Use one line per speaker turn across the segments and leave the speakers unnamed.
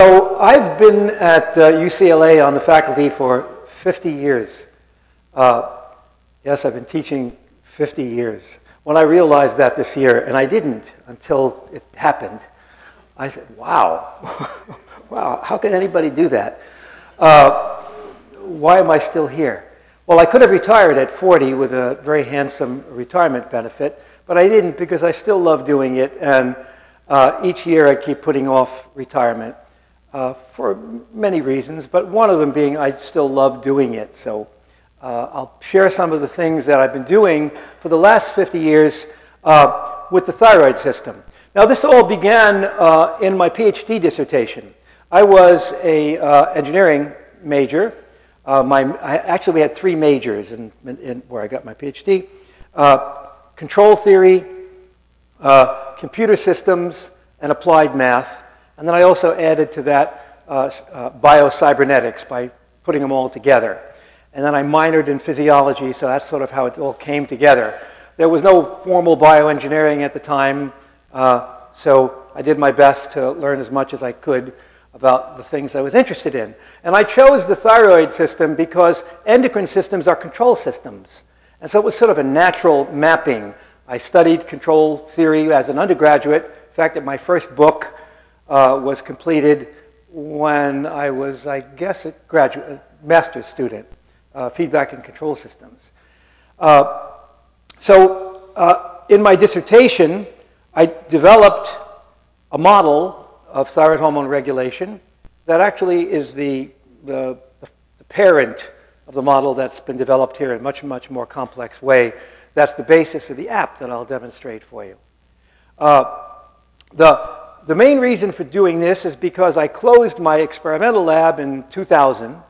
So I've been at UCLA on the faculty for 50 years. Yes, I've been teaching 50 years. When I realized that this year, and I didn't until it happened, I said, wow, wow, how can anybody do that? Why am I still here? Well, I could have retired at 40 with a very handsome retirement benefit, but I didn't because I still love doing it, and each year I keep putting off retirement for many reasons, but one of them being I still love doing it. So I'll share some of the things that I've been doing for the last 50 years with the thyroid system. Now, this all began in my PhD dissertation. I was an engineering major. Actually, we had three majors where I got my PhD. Control theory, computer systems, and applied math. And then I also added to that biocybernetics by putting them all together. And then I minored in physiology, so that's sort of how it all came together. There was no formal bioengineering at the time, so I did my best to learn as much as I could about the things I was interested in. And I chose the thyroid system because endocrine systems are control systems. And so it was sort of a natural mapping. I studied control theory as an undergraduate. In fact, my first book was completed when I was, I guess, a master's student, feedback and control systems. In my dissertation, I developed a model of thyroid hormone regulation that actually is the parent of the model that's been developed here in a much, much more complex way. That's the basis of the app that I'll demonstrate for you. The main reason for doing this is because I closed my experimental lab in 2000.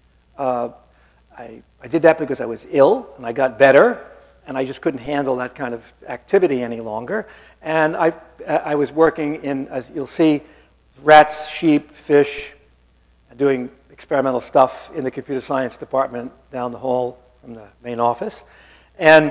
I did that because I was ill, and I got better, and I just couldn't handle that kind of activity any longer. And I was working in, as you'll see, rats, sheep, fish, doing experimental stuff in the computer science department down the hall from the main office. And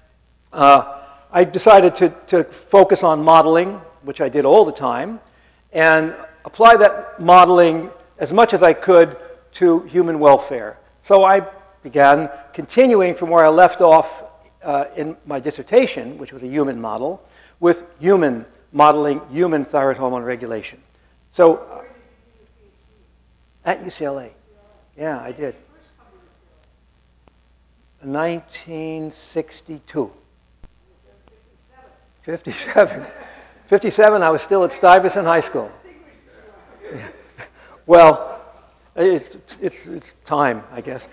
I decided to focus on modeling, which I did all the time, and apply that modeling as much as I could to human welfare. So I began continuing from where I left off in my dissertation, which was a human model, with modeling human thyroid hormone regulation. So at UCLA. Yeah, I did. 1962. 57. 57, I was still at Stuyvesant High School. Yeah. Well, it's time, I guess.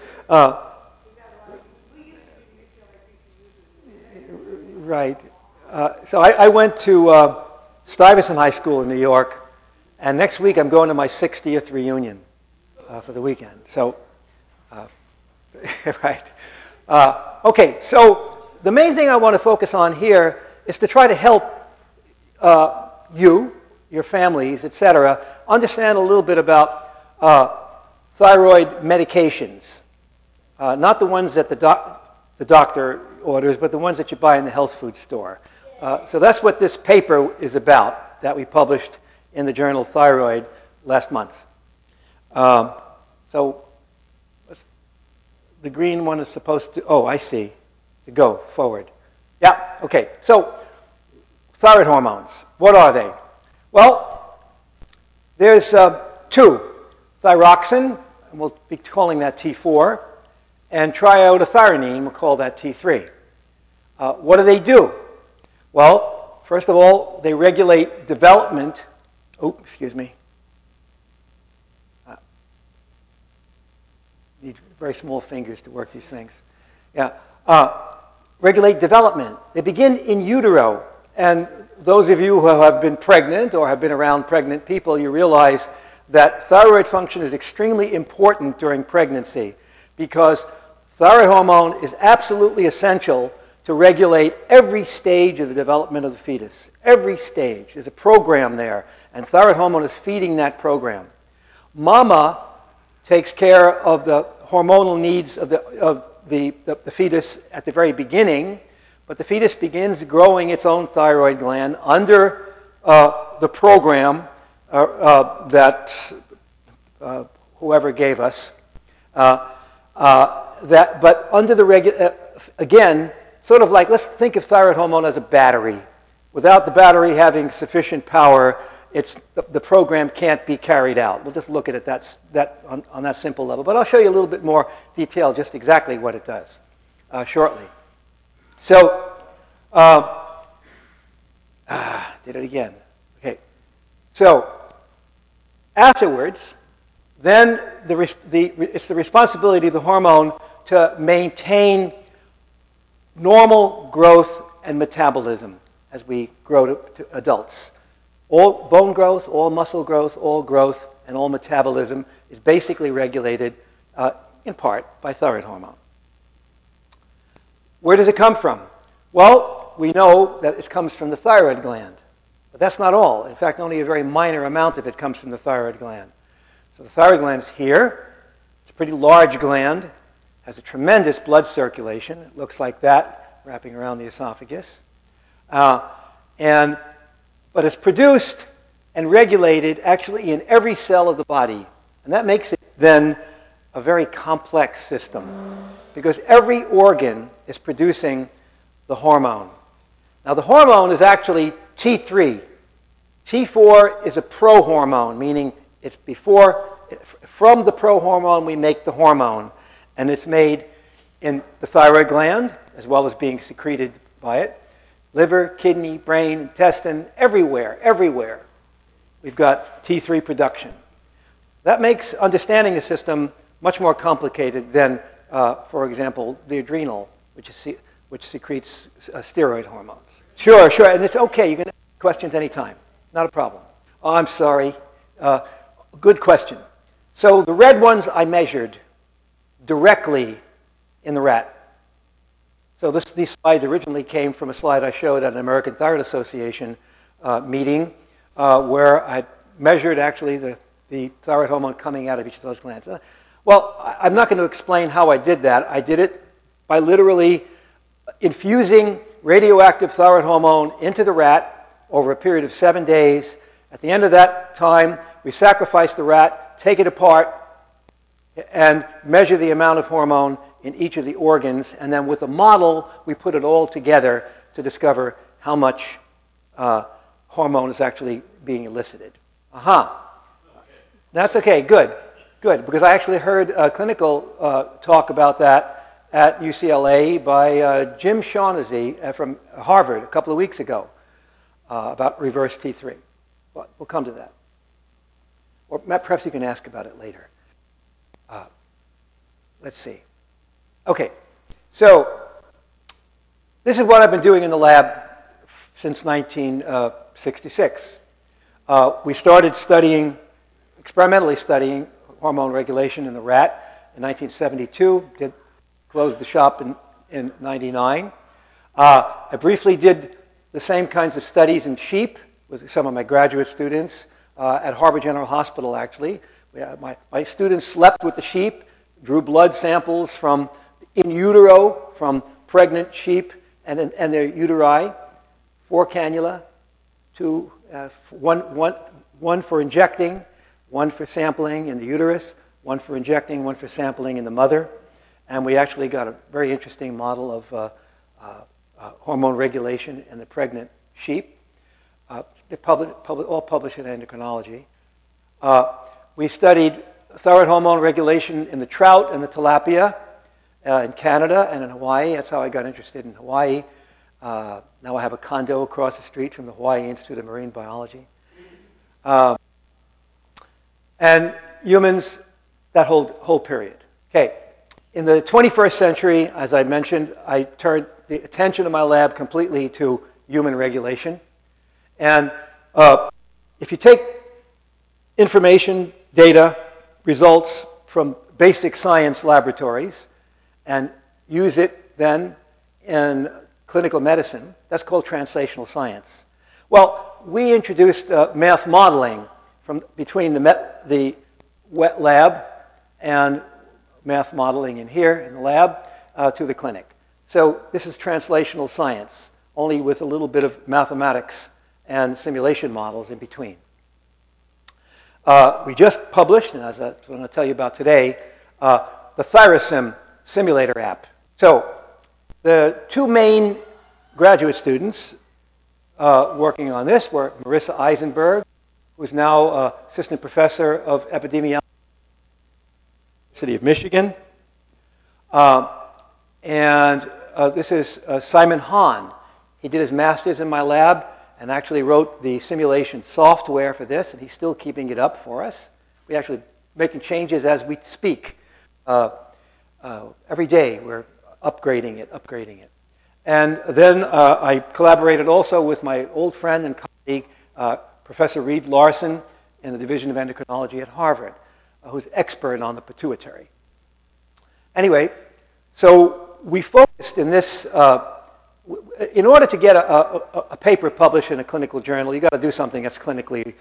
Right. So I went to Stuyvesant High School in New York, and next week I'm going to my 60th reunion for the weekend. So, right. Okay, so the main thing I want to focus on here is to try to help you, your families, etc., understand a little bit about thyroid medications. Not the ones that the doctor orders, but the ones that you buy in the health food store. So that's what this paper is about that we published in the journal Thyroid last month. So the green one is supposed to, oh, I see, to go forward. Yeah, okay. So thyroid hormones, what are they? Well, there's two, thyroxine, and we'll be calling that T4, and triiodothyronine, we'll call that T3. What do they do? Well, first of all, they regulate development. Oh, excuse me. Need very small fingers to work these things. Yeah. Regulate development. They begin in utero. And those of you who have been pregnant or have been around pregnant people, you realize that thyroid function is extremely important during pregnancy because thyroid hormone is absolutely essential to regulate every stage of the development of the fetus. Every stage. There's a program there, and thyroid hormone is feeding that program. Mama takes care of the hormonal needs of the fetus at the very beginning, but the fetus begins growing its own thyroid gland under the program that whoever gave us. But under the again, sort of like, let's think of thyroid hormone as a battery. Without the battery having sufficient power, the program can't be carried out. We'll just look at it on that simple level. But I'll show you a little bit more detail, just exactly what it does shortly. So, did it again. Okay. So, afterwards, then it's the responsibility of the hormone to maintain normal growth and metabolism as we grow to adults. All bone growth, all muscle growth, all growth, and all metabolism is basically regulated in part by thyroid hormone. Where does it come from? Well, we know that it comes from the thyroid gland. But that's not all. In fact, only a very minor amount of it comes from the thyroid gland. So the thyroid gland is here. It's a pretty large gland. Has a tremendous blood circulation. It looks like that, wrapping around the esophagus. But it's produced and regulated actually in every cell of the body. And that makes it then a very complex system because every organ is producing the hormone. Now the hormone is actually T3. T4 is a prohormone, meaning it's from the prohormone we make the hormone. And it's made in the thyroid gland as well as being secreted by it. Liver, kidney, brain, intestine, everywhere. We've got T3 production. That makes understanding the system much more complicated than, for example, the adrenal, which secretes steroid hormones. Sure, and it's okay. You can ask questions anytime. Not a problem. Oh, I'm sorry. Good question. So the red ones I measured directly in the rat. So these slides originally came from a slide I showed at an American Thyroid Association meeting where I measured actually the thyroid hormone coming out of each of those glands. Well, I'm not going to explain how I did that. I did it by literally infusing radioactive thyroid hormone into the rat over a period of 7 days. At the end of that time, we sacrifice the rat, take it apart, and measure the amount of hormone in each of the organs. And then with a model, we put it all together to discover how much hormone is actually being elicited. That's okay, good, because I actually heard a clinical talk about that at UCLA by Jim Shaughnessy from Harvard a couple of weeks ago about reverse T3. But we'll come to that. Or perhaps you can ask about it later. Let's see. Okay, so this is what I've been doing in the lab since 1966. We started experimentally studying hormone regulation in the rat in 1972, closed the shop in 99. I briefly did the same kinds of studies in sheep with some of my graduate students at Harvard General Hospital, actually. My students slept with the sheep, drew blood samples from in utero from pregnant sheep and their uteri, 4 cannula, one for injecting, one for sampling in the uterus, one for injecting, one for sampling in the mother. And we actually got a very interesting model of hormone regulation in the pregnant sheep. They're all published in endocrinology. We studied thyroid hormone regulation in the trout and the tilapia in Canada and in Hawaii. That's how I got interested in Hawaii. Now I have a condo across the street from the Hawaii Institute of Marine Biology. And humans, that whole period. Okay, in the 21st century, as I mentioned, I turned the attention of my lab completely to human regulation. And if you take information, data, results from basic science laboratories and use it then in clinical medicine, that's called translational science. Well, we introduced math modeling between the wet lab and math modeling in here in the lab to the clinic. So this is translational science, only with a little bit of mathematics and simulation models in between. We just published, and as I'm going to tell you about today, the ThyroSim simulator app. So the two main graduate students working on this were Marissa Eisenberg, who is now assistant professor of epidemiology at the University of Michigan. This is Simon Hahn. He did his master's in my lab and actually wrote the simulation software for this, and he's still keeping it up for us. We're actually making changes as we speak. Every day we're upgrading it. And then I collaborated also with my old friend and colleague, Professor Reed Larson in the Division of Endocrinology at Harvard, who's expert on the pituitary. Anyway, so we focused in this, in order to get a paper published in a clinical journal, you got to do something that's clinically,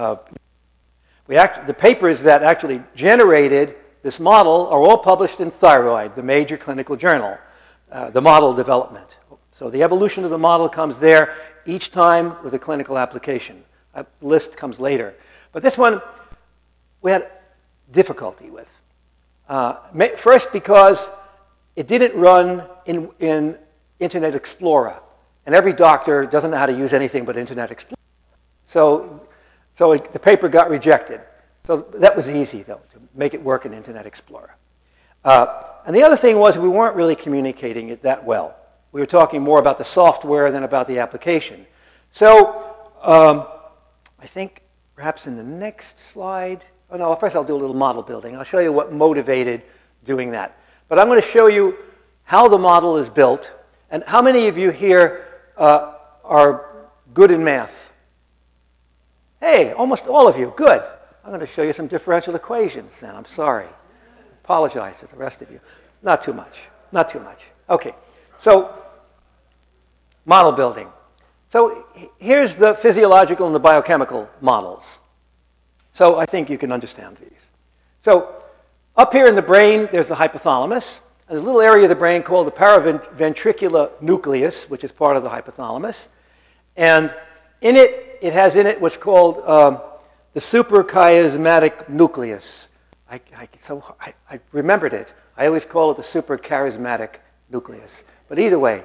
the papers that actually generated this model are all published in Thyroid, the major clinical journal, the model development. So the evolution of the model comes there each time with a clinical application. A list comes later. But this one we had difficulty with. First because it didn't run in Internet Explorer. And every doctor doesn't know how to use anything but Internet Explorer. So the paper got rejected. So that was easy, though, to make it work in Internet Explorer. And the other thing was we weren't really communicating it that well. We were talking more about the software than about the application. So I think perhaps in the next slide, oh no, first I'll do a little model building. I'll show you what motivated doing that. But I'm going to show you how the model is built. And how many of you here are good in math? Hey, almost all of you. Good. I'm going to show you some differential equations then. I'm sorry. Apologize to the rest of you. Not too much. Not too much. Okay. So, model building. So here's the physiological and the biochemical models. So I think you can understand these. So up here in the brain, there's the hypothalamus. There's a little area of the brain called the paraventricular nucleus, which is part of the hypothalamus. And in it, it has in it what's called the suprachiasmatic nucleus. I remembered it. I always call it the suprachiasmatic nucleus. But either way,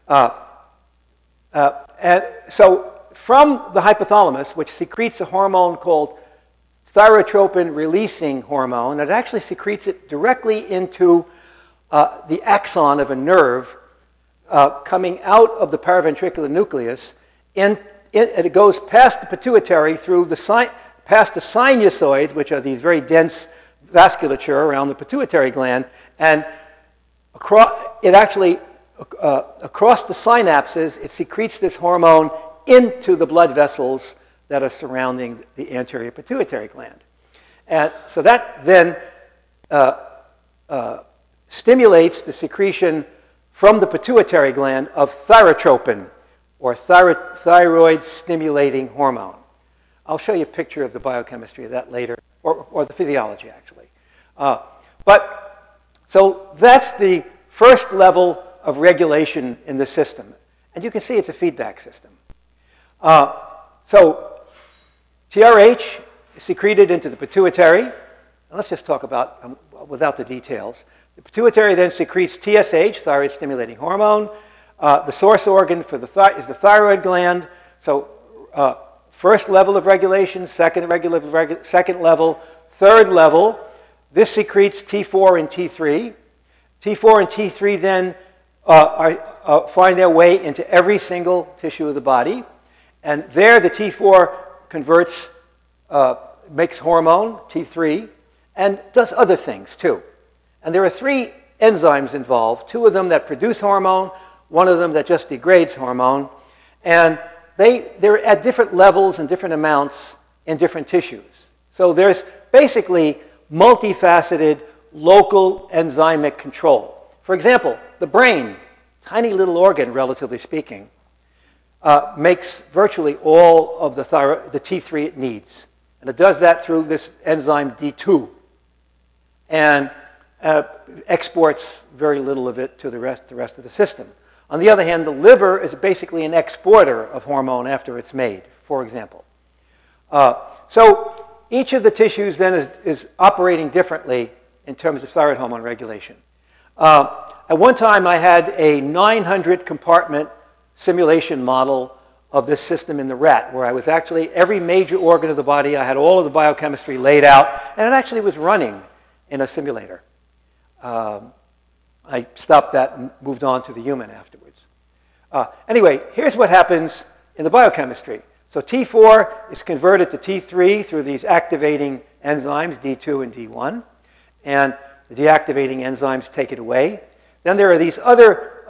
and so from the hypothalamus, which secretes a hormone called thyrotropin-releasing hormone, it actually secretes it directly into the axon of a nerve coming out of the paraventricular nucleus, and it goes past the pituitary through past the sinusoids, which are these very dense vasculature around the pituitary gland, and across the synapses, it secretes this hormone into the blood vessels that are surrounding the anterior pituitary gland. And so that then stimulates the secretion from the pituitary gland of thyrotropin, or thyroid-stimulating hormone. I'll show you a picture of the biochemistry of that later, or the physiology, actually. So that's the first level of regulation in the system. And you can see it's a feedback system. So TRH is secreted into the pituitary. And let's just talk about, without the details. The pituitary then secretes TSH, thyroid-stimulating hormone. The source organ for is the thyroid gland. So first level of regulation, second level, third level. This secretes T4 and T3. T4 and T3 then find their way into every single tissue of the body. And there the T4 converts, makes hormone, T3, and does other things too. And there are 3 enzymes involved, 2 of them that produce hormone, 1 of them that just degrades hormone. And they're at different levels and different amounts in different tissues. So there's basically multifaceted local enzymic control. For example, the brain, tiny little organ, relatively speaking, makes virtually all of the T3 it needs. And it does that through this enzyme D2. And exports very little of it to the rest of the system. On the other hand, the liver is basically an exporter of hormone after it's made, for example. So each of the tissues then is operating differently in terms of thyroid hormone regulation. At one time, I had a 900 compartment simulation model of this system in the rat, where I was actually, every major organ of the body, I had all of the biochemistry laid out, and it actually was running in a simulator. I stopped that and moved on to the human afterwards. Anyway, here's what happens in the biochemistry. So T4 is converted to T3 through these activating enzymes, D2 and D1, and the deactivating enzymes take it away. Then there are these other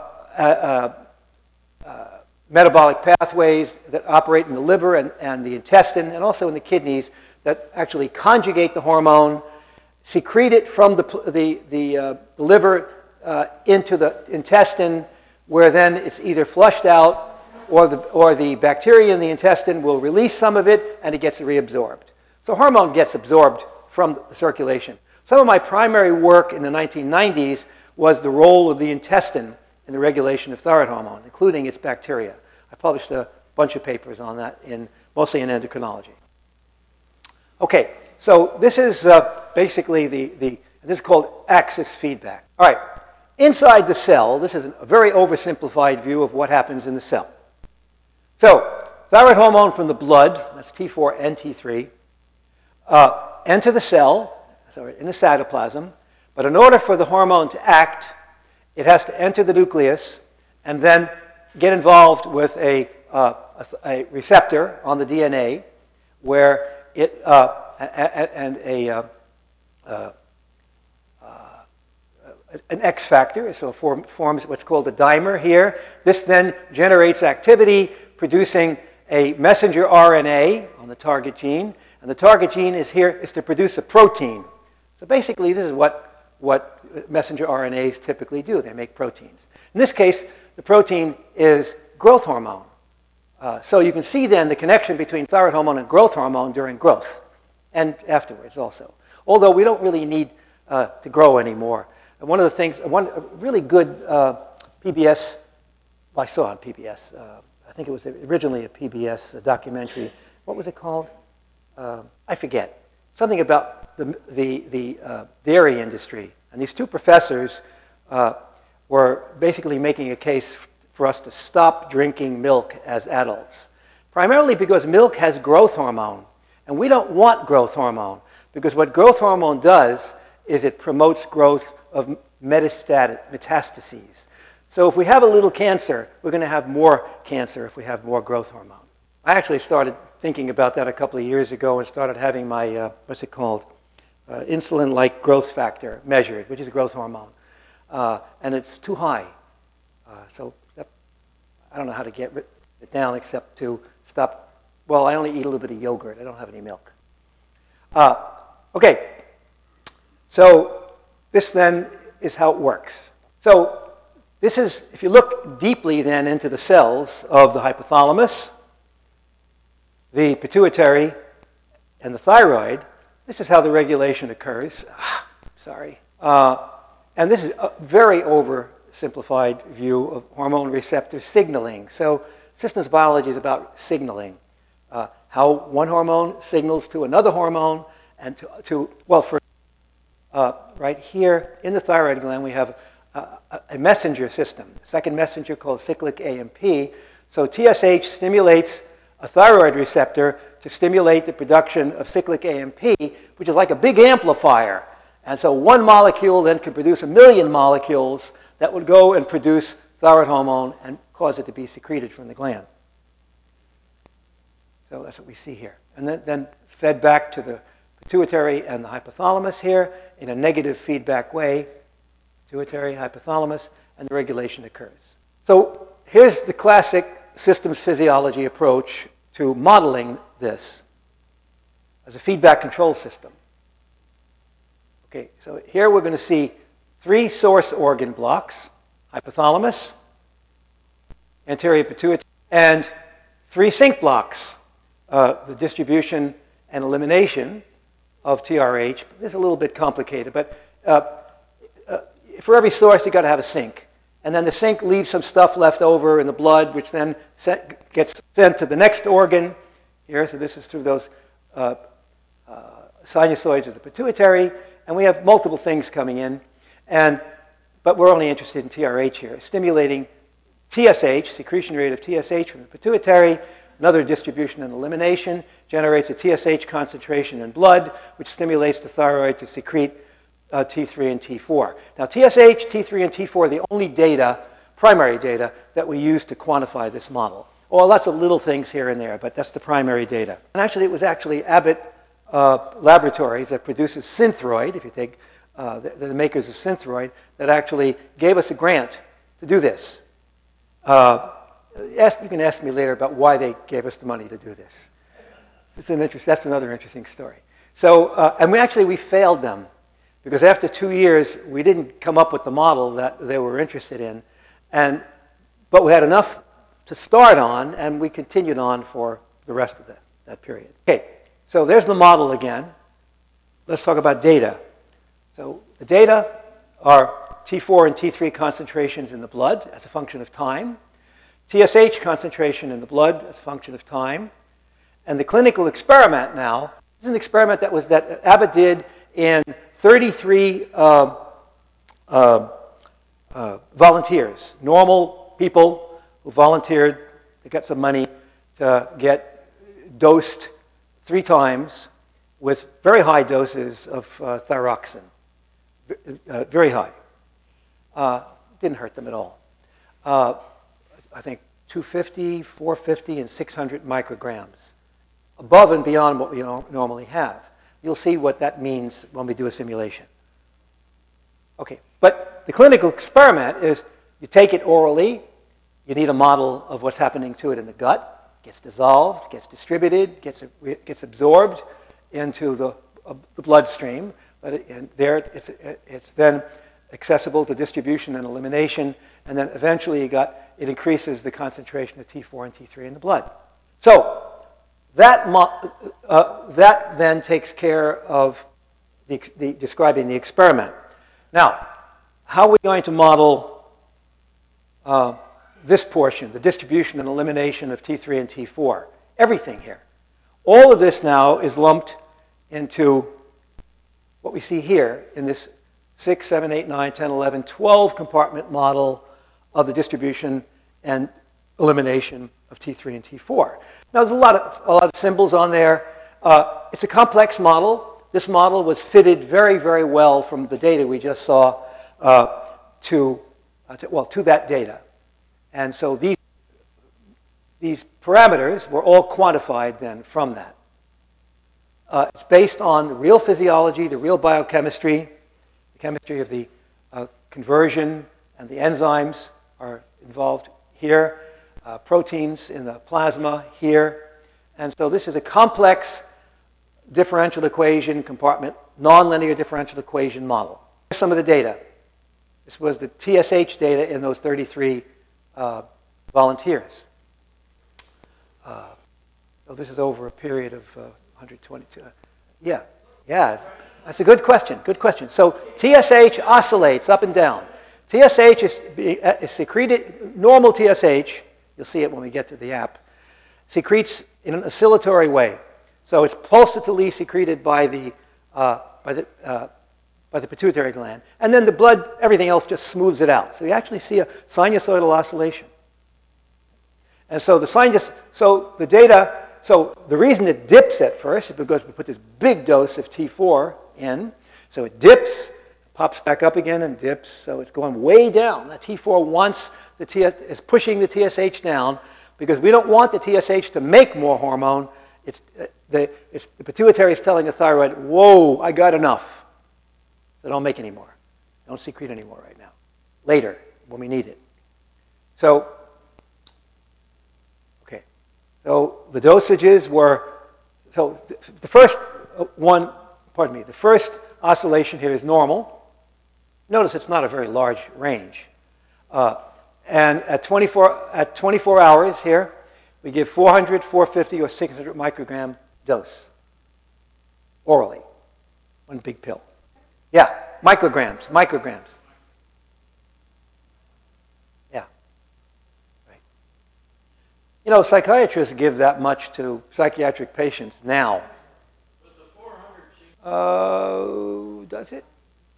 metabolic pathways that operate in the liver and the intestine and also in the kidneys that actually conjugate the hormone, secrete it from the liver into the intestine, where then it's either flushed out or the bacteria in the intestine will release some of it and it gets reabsorbed. So hormone gets absorbed from the circulation. Some of my primary work in the 1990s was the role of the intestine in the regulation of thyroid hormone, including its bacteria. I published a bunch of papers on that, mostly in endocrinology. Okay, so this is basically this is called axis feedback. All right, inside the cell, this is a very oversimplified view of what happens in the cell. So thyroid hormone from the blood, that's T4 and T3, enter the cell, so in the cytoplasm, but in order for the hormone to act, it has to enter the nucleus and then get involved with a receptor on the DNA, where it an X factor, so it forms what's called a dimer here. This then generates activity, producing a messenger RNA on the target gene, and the target gene is to produce a protein. So basically, this is what messenger RNAs typically do. They make proteins. In this case, the protein is growth hormone. So you can see then the connection between thyroid hormone and growth hormone during growth, and afterwards also. Although we don't really need to grow anymore. And one of the things, one really good PBS, well, I saw on PBS, I think it was originally a PBS documentary. What was it called? I forget. Something about the dairy industry. And these two professors were basically making a case for us to stop drinking milk as adults. Primarily because milk has growth hormone. And we don't want growth hormone, because what growth hormone does is it promotes growth of metastases. So if we have a little cancer, we're going to have more cancer if we have more growth hormone. I actually started thinking about that a couple of years ago and started having my, what's it called, insulin-like growth factor measured, which is a growth hormone. And it's too high. So I don't know how to get it down except to stop. Well, I only eat a little bit of yogurt. I don't have any milk. Okay. So this then is how it works. So this is, if you look deeply then into the cells of the hypothalamus, the pituitary, and the thyroid, this is how the regulation occurs. Sorry. And this is a very oversimplified view of hormone receptor signaling. So systems biology is about signaling. How one hormone signals to another hormone, and right here in the thyroid gland, we have a messenger system, a second messenger called cyclic AMP. So TSH stimulates a thyroid receptor to stimulate the production of cyclic AMP, which is like a big amplifier. And so one molecule then could produce 1 million molecules that would go and produce thyroid hormone and cause it to be secreted from the gland. So that's what we see here. And then fed back to the pituitary and the hypothalamus here in a negative feedback way. Pituitary, hypothalamus, and the regulation occurs. So here's the classic systems physiology approach to modeling this as a feedback control system. Okay, so here we're going to see 3 source organ blocks: hypothalamus, anterior pituitary, and 3 sink blocks, the distribution and elimination of TRH. This is a little bit complicated, but for every source, you've got to have a sink. And then the sink leaves some stuff left over in the blood, which then gets sent to the next organ here. So this is through those sinusoids of the pituitary, and we have multiple things coming in. But we're only interested in TRH here, stimulating TSH, secretion rate of TSH from the pituitary. Another distribution and elimination generates a TSH concentration in blood, which stimulates the thyroid to secrete T3 and T4. Now, TSH, T3, and T4 are the only data, primary data, that we use to quantify this model. Well, lots of little things here and there, but that's the primary data. And actually, it was actually Abbott Laboratories that produces Synthroid, if you take the makers of Synthroid, that actually gave us a grant to do this. You can ask me later about why they gave us the money to do this. That's another interesting story. So, and we failed them, because after 2 years, we didn't come up with the model that they were interested in. But we had enough to start on, and we continued on for the rest of that period. Okay, so there's the model again. Let's talk about data. So the data are T4 and T3 concentrations in the blood as a function of time, TSH concentration in the blood as a function of time, and the clinical experiment now is an experiment that Abbott did in 33 volunteers, normal people who volunteered to get some money to get dosed 3 times with very high doses of thyroxine, very high. Didn't hurt them at all. I think 250, 450, and 600 micrograms, above and beyond what we normally have. You'll see what that means when we do a simulation. Okay, but the clinical experiment is you take it orally, you need a model of what's happening to it in the gut, gets dissolved, gets distributed, gets absorbed into the bloodstream, it's then accessible to distribution and elimination, and then eventually it increases the concentration of T4 and T3 in the blood. So that then takes care of describing the experiment. Now, how are we going to model this portion, the distribution and elimination of T3 and T4? Everything here. All of this now is lumped into what we see here in this 6, 7, 8, 9, 10, 11, 12 compartment model of the distribution and elimination of T3 and T4. Now, there's a lot of symbols on there. It's a complex model. This model was fitted very, very well from the data we just saw to that data. And so these parameters were all quantified then from that. It's based on the real physiology, the real biochemistry, the chemistry of the conversion, and the enzymes are involved here, proteins in the plasma here. And so this is a complex differential equation compartment, nonlinear differential equation model. Here's some of the data. This was the TSH data in those 33 volunteers. So this is over a period of 122. Yeah, that's a good question. Good question. So TSH oscillates up and down. TSH is secreted, normal TSH, you'll see it when we get to the app, secretes in an oscillatory way. So it's pulsatilely secreted by the pituitary gland. And then the blood, everything else just smooths it out. So you actually see a sinusoidal oscillation. And so the data, so the reason it dips at first is because we put this big dose of T4 in. So it dips, pops back up again and dips. So it's going way down. The T4 is pushing the TSH down because we don't want the TSH to make more hormone. The pituitary is telling the thyroid, whoa, I got enough. So don't make any more. Don't secrete any more right now. Later, when we need it. So the dosages were, the first the first oscillation here is normal. Notice it's not a very large range. And at 24 hours here, we give 400, 450, or 600 microgram dose orally. One big pill. Yeah, micrograms. Yeah. Right. You know, psychiatrists give that much to psychiatric patients now.
But the 400
Does it?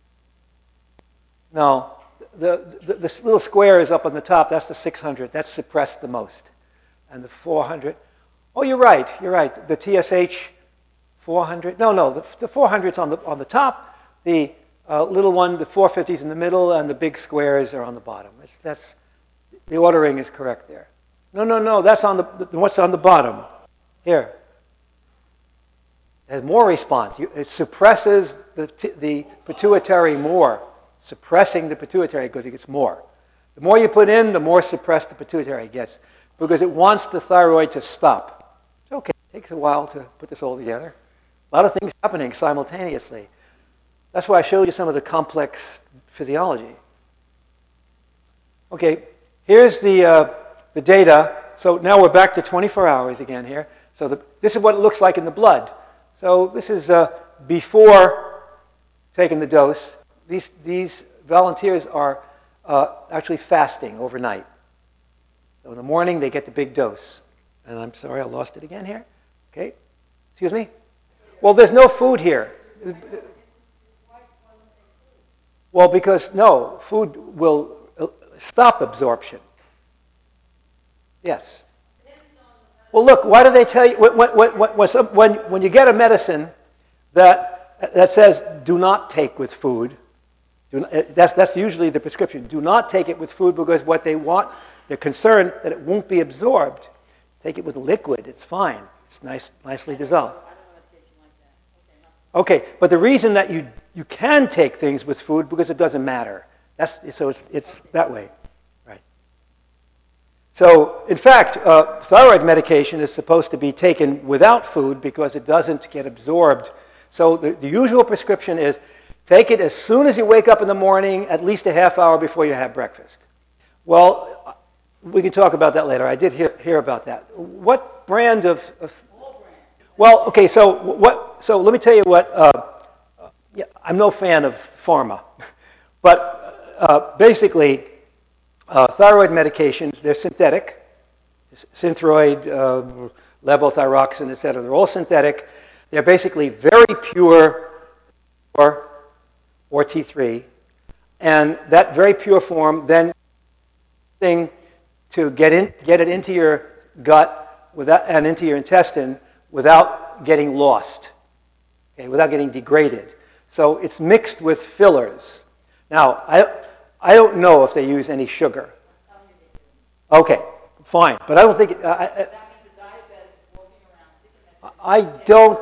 No. This little square is up on the top. That's the 600. That's suppressed the most. And the 400. Oh, you're right. You're right. The TSH 400. No. The 400's on the top. The little one, the 450's in the middle, and the big squares are on the bottom. The ordering is correct there. No. That's on what's on the bottom. Here. It has more response. It suppresses the pituitary more. Suppressing the pituitary because it gets more. The more you put in, the more suppressed the pituitary gets because it wants the thyroid to stop. It's okay. It takes a while to put this all together. A lot of things happening simultaneously. That's why I showed you some of the complex physiology. Okay, here's the data. So now we're back to 24 hours again here. So this is what it looks like in the blood. So this is before taking the dose. These volunteers are actually fasting overnight. So in the morning, they get the big dose. And I'm sorry, I lost it again here. Okay. Excuse me? Well, there's no food here. Well, because, no, food will stop absorption. Yes. Well, look, why do they tell you, when you get a medicine that says do not take with food, that's usually the prescription. Do not take it with food because what they want, they're concerned that it won't be absorbed. Take it with liquid, it's fine. It's nicely dissolved. Okay, but the reason that you can take things with food because it doesn't matter. So it's that way, right? So in fact, thyroid medication is supposed to be taken without food because it doesn't get absorbed. So the usual prescription is take it as soon as you wake up in the morning, at least a half hour before you have breakfast. Well, we can talk about that later. I did hear about that. What brand of well, okay, so let me tell you what, I'm no fan of pharma, but basically, thyroid medications, they're synthetic, Synthroid, levothyroxine, etc. They're all synthetic. They're basically very pure or T3, and that very pure form then to get it into your gut and into your intestine without getting lost, okay, without getting degraded. So it's mixed with fillers. Now, I don't know if they use any sugar. Okay, fine, but I don't think I don't.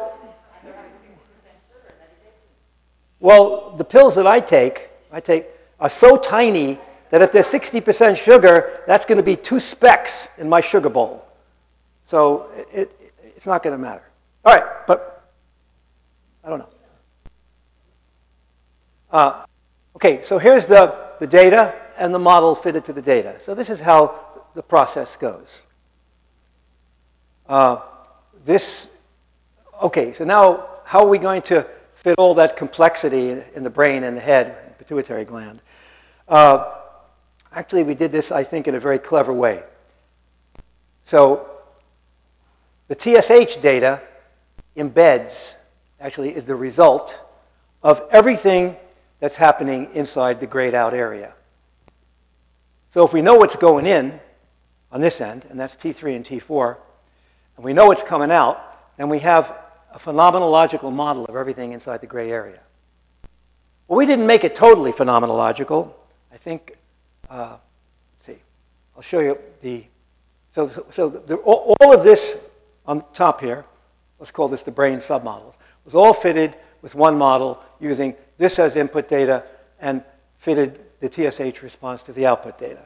Well, the pills that I take are so tiny that if there's 60% sugar, that's going to be 2 specks in my sugar bowl. So it's not going to matter. All right, but I don't know. Okay, so here's the data and the model fitted to the data. So this is how the process goes. Okay, so now how are we going to fit all that complexity in the brain and the head, pituitary gland? Actually, we did this, I think, in a very clever way. So the TSH data actually is the result of everything that's happening inside the grayed out area. So if we know what's going in on this end, and that's T3 and T4, and we know what's coming out, then we have a phenomenological model of everything inside the gray area. Well, we didn't make it totally phenomenological. I think, let's see, I'll show you all of this on top here, let's call this the brain submodels, was all fitted with one model using this as input data and fitted the TSH response to the output data.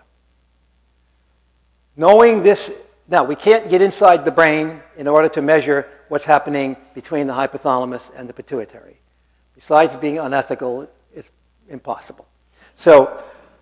Knowing this, now we can't get inside the brain in order to measure what's happening between the hypothalamus and the pituitary. Besides being unethical, it's impossible. So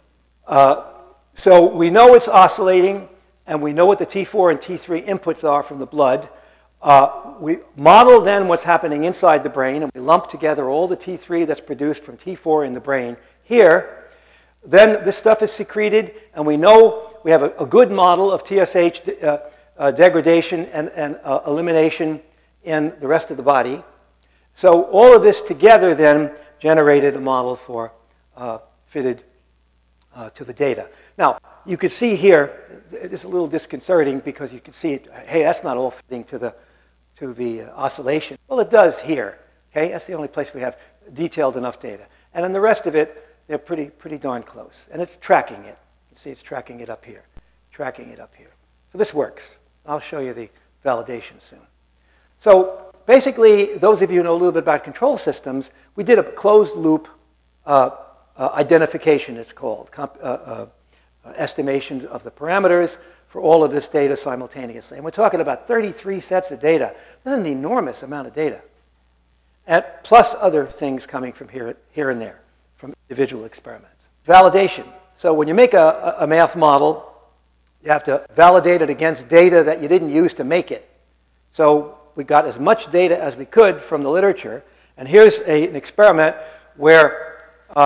we know it's oscillating, and we know what the T4 and T3 inputs are from the blood. We model then what's happening inside the brain, and we lump together all the T3 that's produced from T4 in the brain here. Then this stuff is secreted, and we know we have a good model of TSH degradation and elimination in the rest of the body. So all of this together then generated a model for fitted to the data. Now, you can see here, it's a little disconcerting because you can see, hey, that's not all fitting to the oscillation. Well, it does here. Okay, that's the only place we have detailed enough data. And in the rest of it, they're pretty darn close. And it's tracking it. You can see it's tracking it up here, tracking it up here. So this works. I'll show you the validation soon. So basically, those of you who know a little bit about control systems, we did a closed loop identification, it's called, estimation of the parameters for all of this data simultaneously. And we're talking about 33 sets of data. This is an enormous amount of data. And plus other things coming from here and there, from individual experiments. Validation. So when you make a math model, you have to validate it against data that you didn't use to make it. So we got as much data as we could from the literature. And here's an experiment where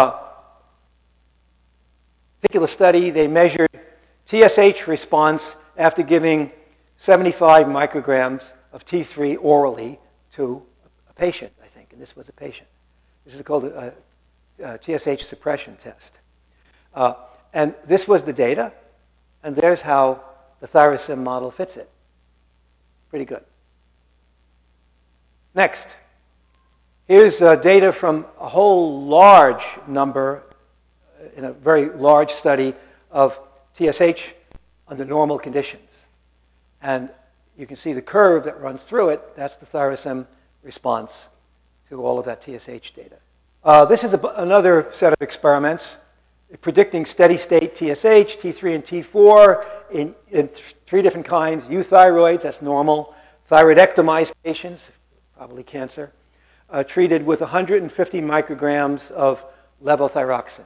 particular study, they measured TSH response after giving 75 micrograms of T3 orally to a patient, I think, and this was a patient. This is called a TSH suppression test. And this was the data, and there's how the ThyroSim model fits it. Pretty good. Next, here's data from a whole large number in a very large study of TSH under normal conditions. And you can see the curve that runs through it. That's the ThyroSim response to all of that TSH data. This is another set of experiments predicting steady-state TSH, T3 and T4 in 3 different kinds. Euthyroids, that's normal. Thyroidectomized patients, probably cancer, treated with 150 micrograms of levothyroxine.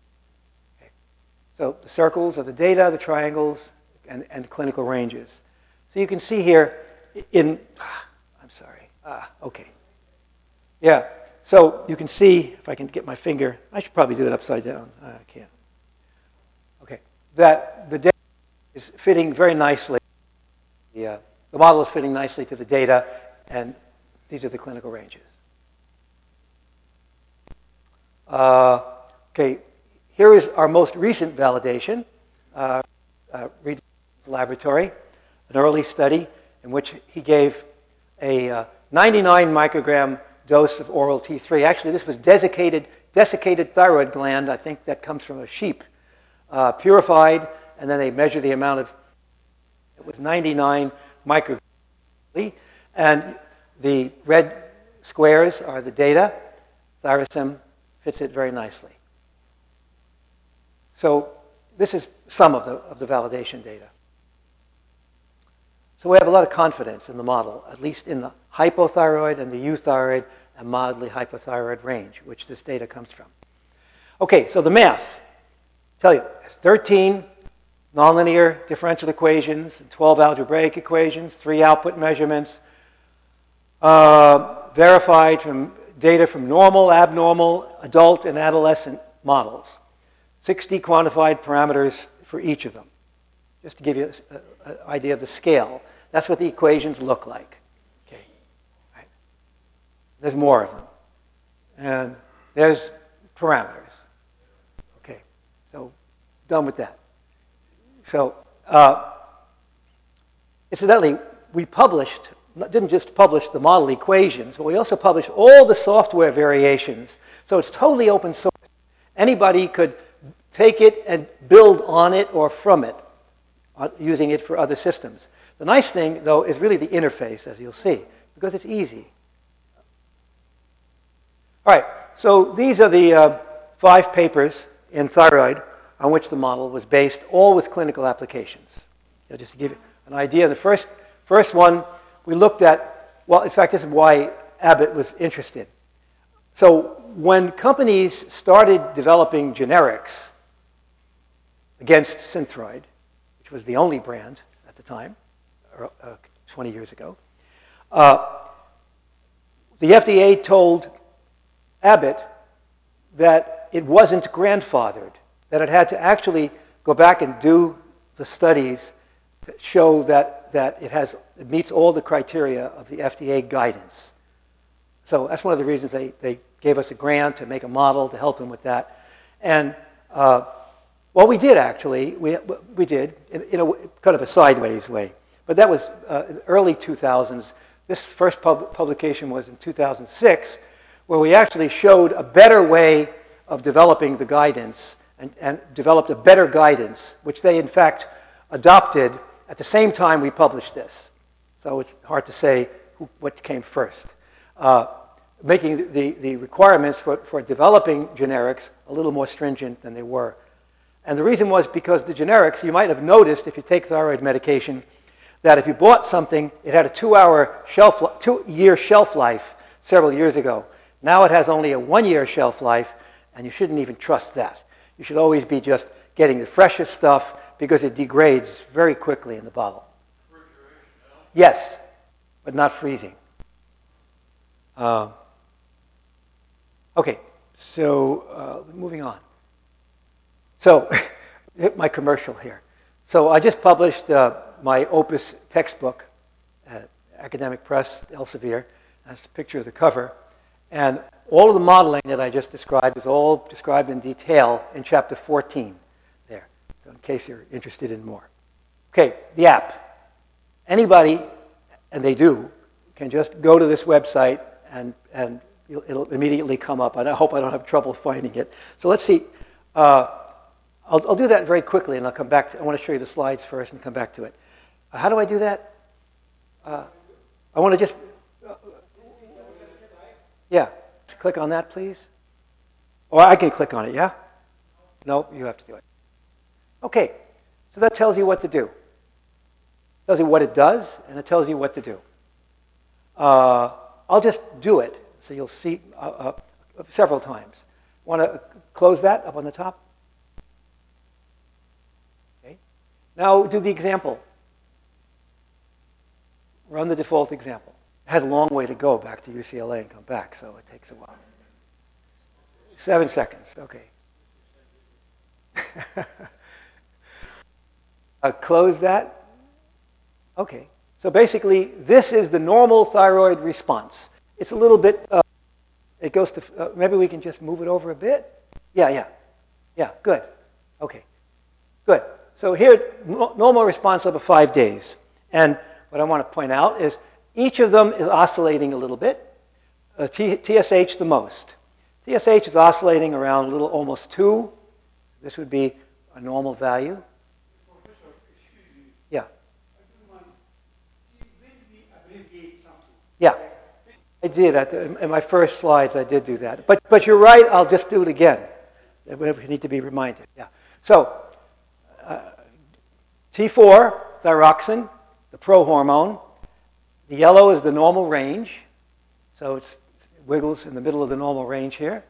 So the circles are the data, the triangles, and clinical ranges. So you can see here I'm sorry, okay. Yeah, so you can see, if I can get my finger, I should probably do it upside down. I can't. Okay, that the data is fitting very nicely. The model is fitting nicely to the data, and these are the clinical ranges. Okay. Here is our most recent validation, Reed's laboratory, an early study in which he gave a 99 microgram dose of oral T3. Actually, this was desiccated thyroid gland, I think that comes from a sheep, purified, and then they measure the amount of, it was 99 micrograms. And the red squares are the data. ThyroSim fits it very nicely. So this is some of the validation data. So we have a lot of confidence in the model, at least in the hypothyroid and the euthyroid and mildly hypothyroid range, which this data comes from. Okay, so the math. I tell you, it's 13 nonlinear differential equations, 12 algebraic equations, 3 output measurements, verified from data from normal, abnormal, adult, and adolescent models. 60 quantified parameters for each of them, just to give you an idea of the scale. That's what the equations look like. Okay. Right. There's more of them. And there's parameters. Okay, so done with that. So incidentally, we didn't just publish the model equations, but we also published all the software variations. So it's totally open source. Anybody could take it and build on it or from it, using it for other systems. The nice thing, though, is really the interface, as you'll see, because it's easy. All right, so these are the 5 papers in thyroid on which the model was based, all with clinical applications. Just to give you an idea, the first one we looked at, well, in fact, this is why Abbott was interested. So when companies started developing generics against Synthroid, which was the only brand at the time, 20 years ago, the FDA told Abbott that it wasn't grandfathered, that it had to actually go back and do the studies to show that it meets all the criteria of the FDA guidance. So that's one of the reasons they gave us a grant to make a model to help them with that. And well, we did actually. We did in a kind of a sideways way. But that was in the early 2000s. This first publication was in 2006, where we actually showed a better way of developing the guidance and developed a better guidance, which they in fact adopted at the same time we published this. So it's hard to say what came first. Making the requirements for developing generics a little more stringent than they were. And the reason was because the generics, you might have noticed if you take thyroid medication, that if you bought something, it had a 2-year shelf life several years ago. Now it has only a 1-year shelf life, and you shouldn't even trust that. You should always be just getting the freshest stuff because it degrades very quickly in the bottle. Yes, but not freezing. Okay, so moving on. So, my commercial here. So I just published my Opus textbook at Academic Press, Elsevier. That's a picture of the cover. And all of the modeling that I just described is all described in detail in chapter 14 there, so in case you're interested in more. Okay, the app. Anybody, and they do, can just go to this website and it'll immediately come up. I hope I don't have trouble finding it. So let's see. I'll do that very quickly, and I'll come back to, I want to show you the slides first and come back to it. How do I do that? I want to just, yeah, click on that, please. Or I can click on it, yeah? No, you have to do it. Okay, so that tells you what to do. It tells you what it does, and it tells you what to do. I'll just do it, so you'll see several times. Want to close that up on the top? Okay. Now do the example. Run the default example. It had a long way to go back to UCLA and come back, so it takes a while. 7 seconds, okay. Close that. Okay. So basically, this is the normal thyroid response. It's a little bit, it goes to, maybe we can just move it over a bit. Yeah, good. Okay, good. So here, normal response over 5 days. And what I want to point out is each of them is oscillating a little bit. TSH the most. TSH is oscillating around a little almost 2. This would be a normal value. Yeah. Yeah, I did. In my first slides, I did do that. But you're right, I'll just do it again. We need to be reminded. Yeah. So, T4, thyroxine, the prohormone. The yellow is the normal range. So it wiggles in the middle of the normal range here.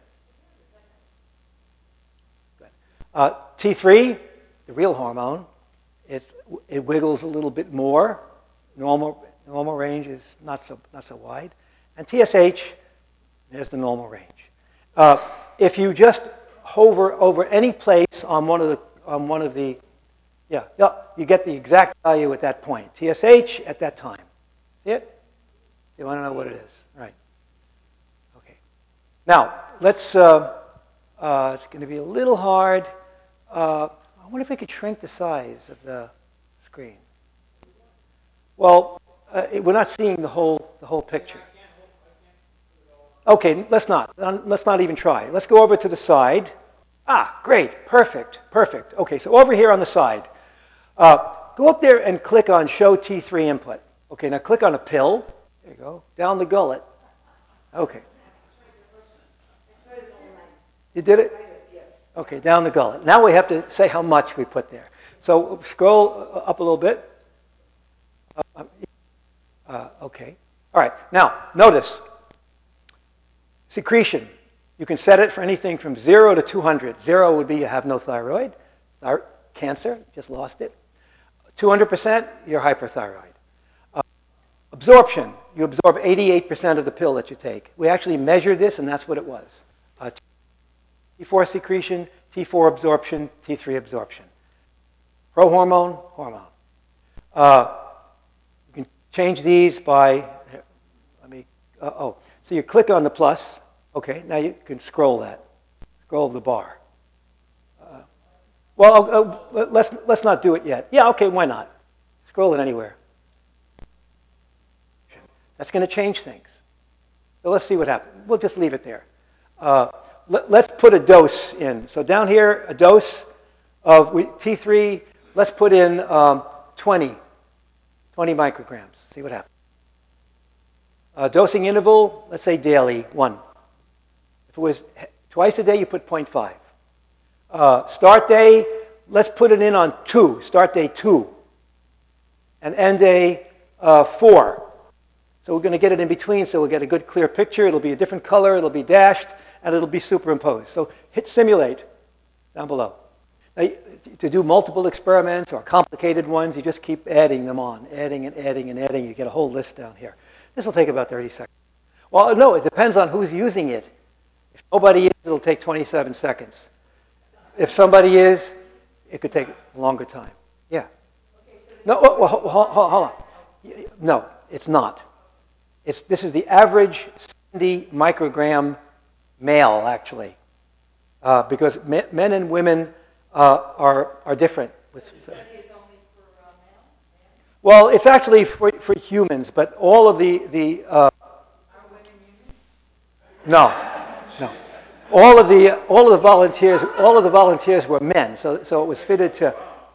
Good. T3, the real hormone, it wiggles a little bit more. Normal range is not so wide. And TSH, there's the normal range. If you just hover over any place on one of the, you get the exact value at that point. TSH at that time. See it? You want to know what it is, right? Okay. Now let's. It's going to be a little hard. I wonder if we could shrink the size of the screen. Well, we're not seeing the whole picture. Okay, let's not even try. Let's go over to the side. Ah, great, perfect. Okay, so over here on the side, go up there and click on Show T3 Input. Okay, now click on a pill. There you go, down the gullet. Okay. You did it? Okay, down the gullet. Now we have to say how much we put there. So scroll up a little bit. Okay. All right. Now, notice. Secretion. You can set it for anything from 0 to 200. 0 would be you have no thyroid. Cancer, just lost it. 200%, you're hyperthyroid. Absorption. You absorb 88% of the pill that you take. We actually measured this, and that's what it was. T4 secretion, T4 absorption, T3 absorption. Prohormone, hormone. You can change these by, So you click on the plus. Okay, now you can scroll that. Scroll the bar. Let's not do it yet. Yeah, okay, why not? Scroll it anywhere. That's going to change things. So let's see what happens. We'll just leave it there. Let's put a dose in. So down here, a dose of T3. Let's put in 20 micrograms. See what happens. Dosing interval, let's say daily, 1. If it was twice a day, you put 0.5. Start day, let's put it in on 2. Start day 2. And end day 4. So we're going to get it in between so we'll get a good clear picture. It'll be a different color, it'll be dashed, and it'll be superimposed. So hit simulate down below. Now, to do multiple experiments or complicated ones, you just keep adding them on, adding and adding and adding. You get a whole list down here. This will take about 30 seconds. Well, no, it depends on who's using it. If nobody is, it'll take 27 seconds. If somebody is, it could take a longer time. Yeah. No, hold on. No, it's not. This is the average 70 microgram male, actually, because men and women are different. Well, it's actually for humans, but all of the no. All of the volunteers were men, so it was fitted to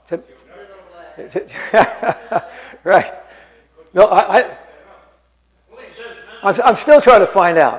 right. No, I'm still trying to find out.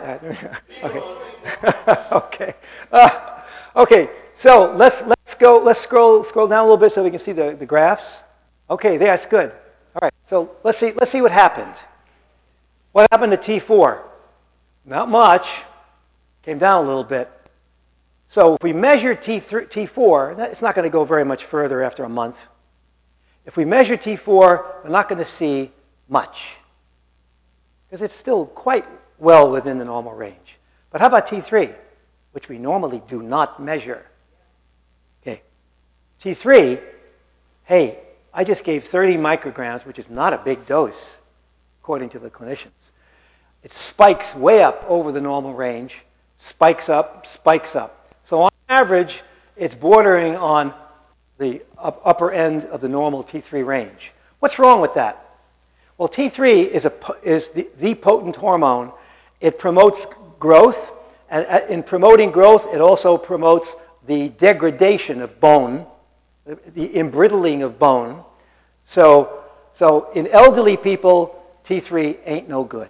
Okay. Okay. So let's scroll down a little bit so we can see the graphs. Okay, that's good. All right. So let's see what happened. What happened to T4? Not much. Came down a little bit. So if we measure T4, it's not going to go very much further after a month. If we measure T4, we're not going to see much, because it's still quite well within the normal range. But how about T3, which we normally do not measure? Okay, T3, hey, I just gave 30 micrograms, which is not a big dose, according to the clinicians. It spikes way up over the normal range, spikes up, spikes up. So on average, it's bordering on the upper end of the normal T3 range. What's wrong with that? Well, T3 is the potent hormone. It promotes growth, and in promoting growth, it also promotes the degradation of bone, the embrittling of bone. So in elderly people, T3 ain't no good.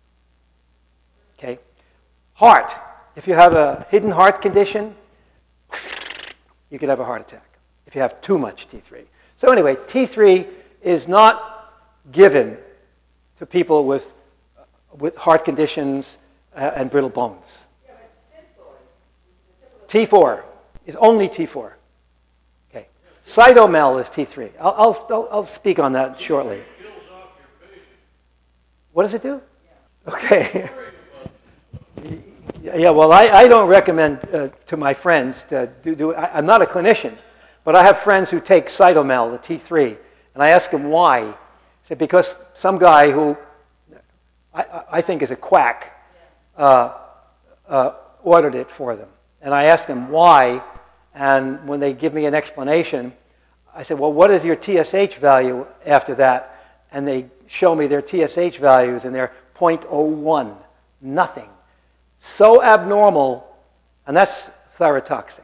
Okay? Heart. If you have a hidden heart condition, you could have a heart attack if you have too much T3. So anyway, T3 is not given to people with heart conditions and brittle bones. T4 is only T4. Okay. Cytomel is T3. I'll speak on that shortly. What does it do? Okay. Yeah, well, I don't recommend to my friends to do it. I'm not a clinician, but I have friends who take Cytomel, the T3, and I ask them why. I said, because some guy who I think is a quack ordered it for them. And I asked them why, and when they give me an explanation, I said, well, what is your TSH value after that? And they show me their TSH values, and they're 0.01, nothing. So abnormal, and that's thyrotoxic.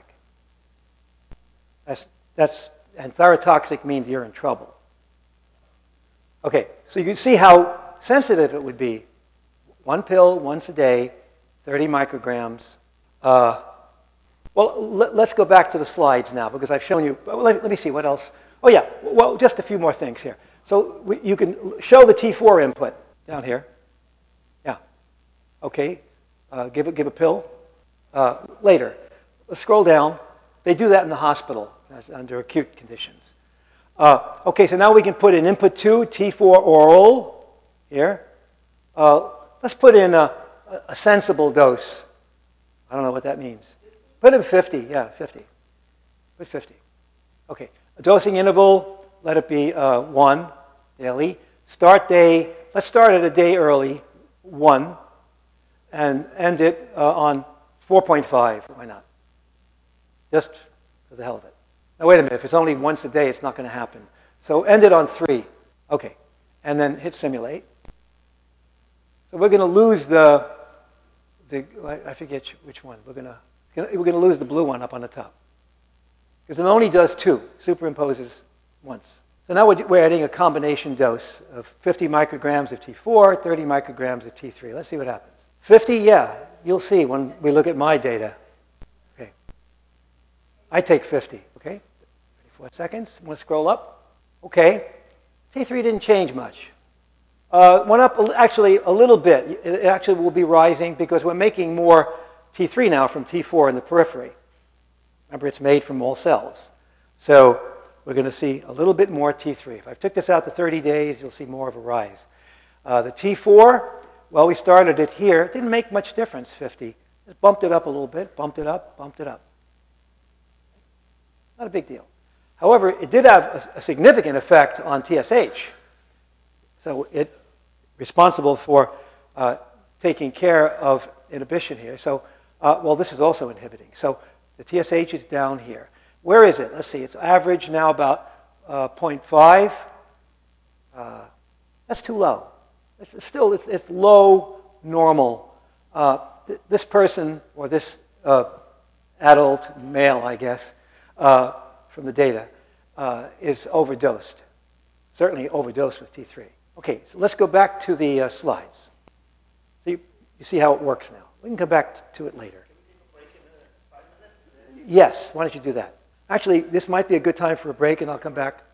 And thyrotoxic means you're in trouble. Okay, so you can see how sensitive it would be. 1 pill once a day, 30 micrograms. Well, let's go back to the slides now, because I've shown you. Let me see what else. Oh yeah, well, just a few more things here. So you can show the T4 input down here. Yeah. Okay. Give a pill later. Let's scroll down. They do that in the hospital under acute conditions. Okay, so now we can put in input 2, T4 oral here. Let's put in a sensible dose. I don't know what that means. Put in 50, yeah, 50. Put 50. Okay, a dosing interval, let it be 1 daily. Start day, let's start at a day early, 1. and end it on 4.5. Why not? Just for the hell of it. Now, wait a minute. If it's only once a day, it's not going to happen. So end it on 3. Okay. And then hit simulate. So we're going to lose I forget which one. We're going to lose the blue one up on the top. Because it only does 2, superimposes once. So now we're adding a combination dose of 50 micrograms of T4, 30 micrograms of T3. Let's see what happens. 50, yeah, you'll see when we look at my data. Okay. I take 50, okay? 34 seconds. I'm going to scroll up. Okay. T3 didn't change much. Went up actually a little bit. It actually will be rising because we're making more T3 now from T4 in the periphery. Remember, it's made from all cells. So we're going to see a little bit more T3. If I took this out to 30 days, you'll see more of a rise. The T4, well, we started it here. It didn't make much difference, 50. Just bumped it up a little bit, bumped it up, bumped it up. Not a big deal. However, it did have a significant effect on TSH. So it's responsible for taking care of inhibition here. So, well, this is also inhibiting. So the TSH is down here. Where is it? Let's see. It's average now about 0.5. That's too low. It's low normal. This person, or this adult male, I guess, from the data, is overdosed. Certainly overdosed with T3. Okay, so let's go back to the slides. So you see how it works now. We can come back to it later. Yes, why don't you do that? Actually, this might be a good time for a break, and I'll come back